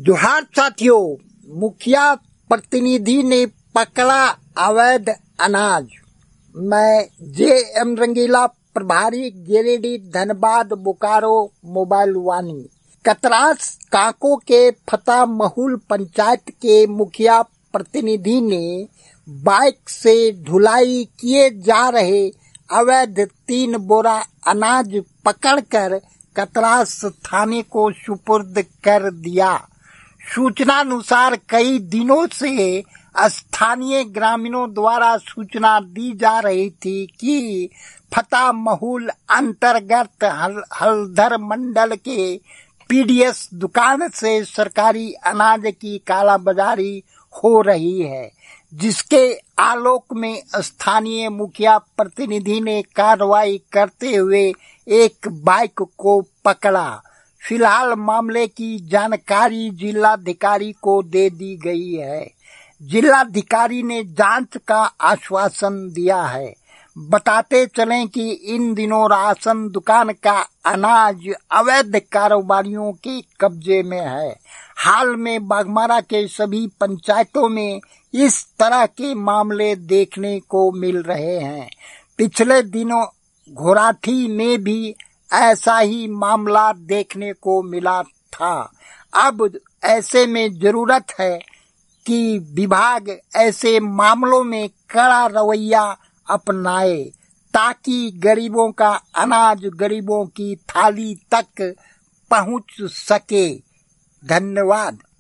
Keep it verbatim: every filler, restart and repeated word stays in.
जोहार साथियों, मुखिया प्रतिनिधि ने पकड़ा अवैध अनाज। मैं जे एम रंगीला, प्रभारी गिरिडीह, धनबाद, बोकारो, मोबाइल वानी। कतरास काको के फता महूल पंचायत के मुखिया प्रतिनिधि ने बाइक से ढुलाई किए जा रहे अवैध तीन बोरा अनाज पकड़कर कतरास थाने को सुपुर्द कर दिया। सूचनानुसार कई दिनों से स्थानीय ग्रामीणों द्वारा सूचना दी जा रही थी कि फता महूल अंतर्गत हल, हलधर मंडल के पी डी एस दुकान से सरकारी अनाज की कालाबाजारी हो रही है, जिसके आलोक में स्थानीय मुखिया प्रतिनिधि ने कार्रवाई करते हुए एक बाइक को पकड़ा। फिलहाल मामले की जानकारी जिलाधिकारी को दे दी गई है। जिलाधिकारी ने जांच का आश्वासन दिया है। बताते चलें कि इन दिनों राशन दुकान का अनाज अवैध कारोबारियों के कब्जे में है। हाल में बाघमारा के सभी पंचायतों में इस तरह के मामले देखने को मिल रहे हैं। पिछले दिनों घोराठी में भी ऐसा ही मामला देखने को मिला था। अब ऐसे में जरूरत है कि विभाग ऐसे मामलों में कड़ा रवैया अपनाए ताकि गरीबों का अनाज गरीबों की थाली तक पहुंच सके। धन्यवाद।